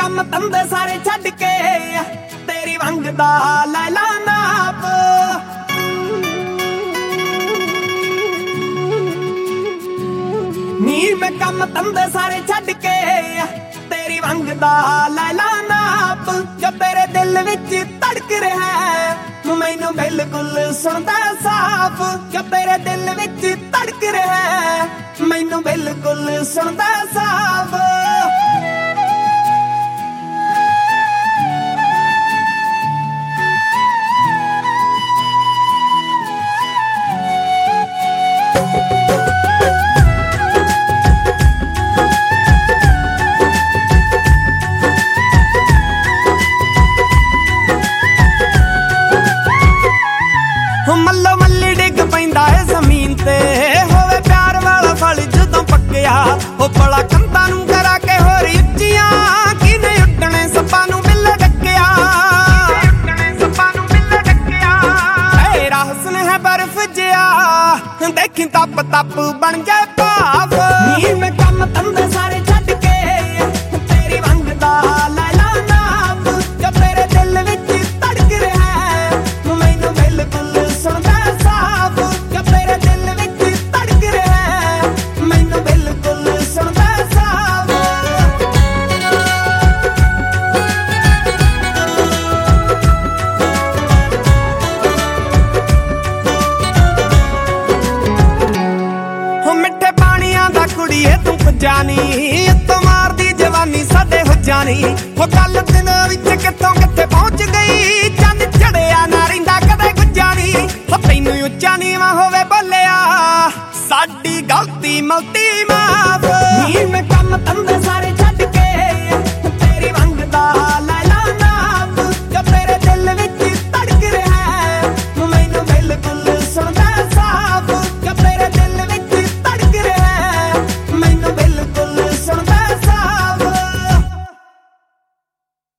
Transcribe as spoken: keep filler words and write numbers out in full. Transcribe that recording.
ਕੰਮ ਧੰਦੇ ਸਾਰੇ ਛੱਡ ਕੇ ਤੇਰੀ ਵੰਗ ਦਾ ਲੈ ਲਾ ਨਾਪ। ਨੀ ਮੈਂ ਕੰਮ ਧੰਦੇ ਸਾਰੇ ਛੱਡ ਕੇ ਤੇਰੀ ਵੰਗ ਦਾ ਲੈ ਲਾ ਨਾਪ। ਜੋ ਤੇਰੇ ਦਿਲ ਵਿੱਚ ਧੜਕ ਰਿਹਾ ਮੈਨੂੰ ਬਿਲਕੁਲ ਸੁਣਦਾ ਸਾਫ਼। ਜੋ ਤੇਰੇ ਦਿਲ ਵਿੱਚ ਧੜਕ ਰਿਹਾ ਮੈਨੂੰ ਬਿਲਕੁਲ ਸੁਣਦਾ ਸਾਫ਼। ਮੱਲੋ ਮੱਲੀ ਡਿੱਗ ਪੈਂਦਾ ਏ ਜ਼ਮੀਨ ਤੇ ਹੋਵੇ ਪਿਆਰ ਵਾਲਾ ਫਲ ਜਦੋਂ ਪੱਕਿਆ। ਉਹ ਬੜਾ ਕੰਧਾਂ ਨੂੰ ਕਰਾ ਕੇ ਹੋਰ ਉੱਚੀਆਂ ਕਿਨੇ ਉੱਡਣੇ ਸੱਪਾਂ ਨੂੰ ਮਿਲ ਡੱਕਿਆ। ਸੱਪਾਂ ਨੂੰ ਮਿਲ ਡੱਕਿਆ ਤੇਰਾ ਹੁਸਨ ਹੈ ਬਰਫ਼ ਜਿਹਾ ਦੇਖੀ ਤਪ ਤਪ ਬਣ ਜਾਏ ਭਾਵ। ਨੀ ਮੈਂ ਕੰਮ ਧੰਦੇ ਸਾਰੇ ਛੱਡ ਕੇ ਤੇਰੀ ਵੰਗ ਦਾ ਲੈ ਲਾ ਨਾਪ। ਜੋ ਤੇਰੇ ਦਿਲ ਵਿੱਚ ਧੜਕ ਰਿਹਾ ਮੈਨੂੰ ਬਿਲਕੁਲ ਸੁਣਦਾ ਸਾਫ਼। ਜੋ ਤੇਰੇ ਦਿਲ ਵਿੱਚ ਧੜਕ ਰਿਹਾ ਮੈਨੂੰ ਬਿਲਕੁਲ ਸੁਣਦਾ ਸਾਫ਼। ਹੋ ਮਿੱਠੇ ਪਾਣੀਆਂ ਦਾ ਕੁੜੀਏ ਤੂੰ ਜਾਨੀ ਉੱਤੋਂ ਮਾਰਦੀ ਜਵਾਨੀ ਸਾਡੇ ਹੋ ਜਾਣੀ। ਹੋ ਕੱਲ ਦਿਨ ਵਿੱਚ ਕਿੱਥੋਂ ਕਿੱਥੇ ਪਹੁੰਚ ਗਈ ਚੰਨ ਚੜਿਆ ਨਾ ਰਹਿੰਦਾ ਕਦੇ ਗੁੱਜਾ ਨੀ। ਹੋ ਤੈਨੂੰ ਉੱਚਾ ਨੀਵਾਂ ਹੋਵੇ ਬੋਲਿਆ ਸਾਡੀ ਗਲਤੀ ਮਲਤੀ ਮਾਫ਼। ਨੀ ਮੈਂ ਕੰਮ ਧੰਦੇ